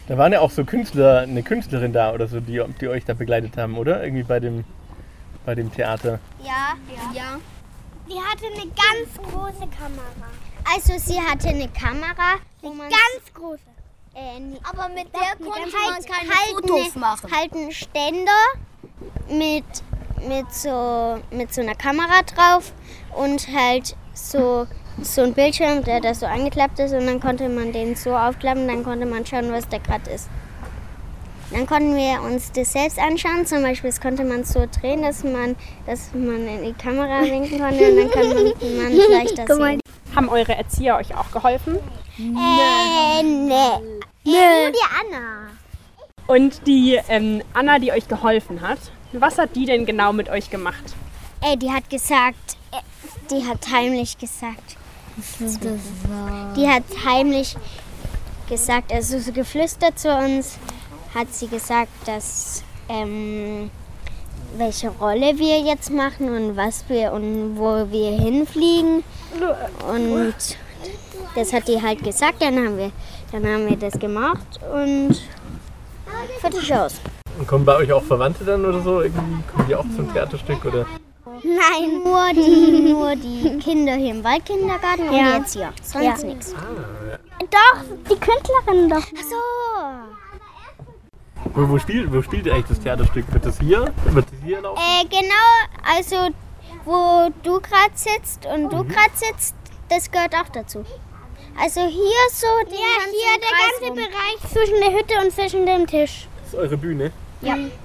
Da waren ja auch so Künstler, eine Künstlerin da oder so, die euch da begleitet haben, oder? Irgendwie bei dem Theater. Ja. Die hatte eine ganz große Kamera. Also sie hatte eine Kamera, ganz große. Aber mit der konnte man keine Fotos machen. Halt einen Ständer mit so einer Kamera drauf und halt so ein Bildschirm, der da so angeklappt ist, und dann konnte man den so aufklappen, dann konnte man schauen, was da gerade ist. Dann konnten wir uns das selbst anschauen, zum Beispiel das konnte man so drehen, dass man in die Kamera winken konnte, und dann konnte man vielleicht das sehen. Haben eure Erzieher euch auch geholfen? Nee. Nur die Anna. Und die Anna, die euch geholfen hat, was hat die denn genau mit euch gemacht? Die hat heimlich gesagt. Die hat heimlich gesagt, also so geflüstert zu uns, hat sie gesagt, dass welche Rolle wir jetzt machen und wo wir hinfliegen. Und das hat die halt gesagt, dann haben wir das gemacht und fertig aus. Und kommen bei euch auch Verwandte dann oder so? Irgendwie kommen die auch zum Theaterstück, oder? Nein, nur die Kinder hier im Waldkindergarten und jetzt hier. Sonst nichts. Doch, die Künstlerin doch. Ach so. Wo spielt ihr eigentlich das Theaterstück? Wird das hier laufen? Genau, also wo du gerade sitzt und du gerade sitzt, das gehört auch dazu. Also hier so hier der ganze Bereich zwischen der Hütte und zwischen dem Tisch. Das ist eure Bühne? Ja.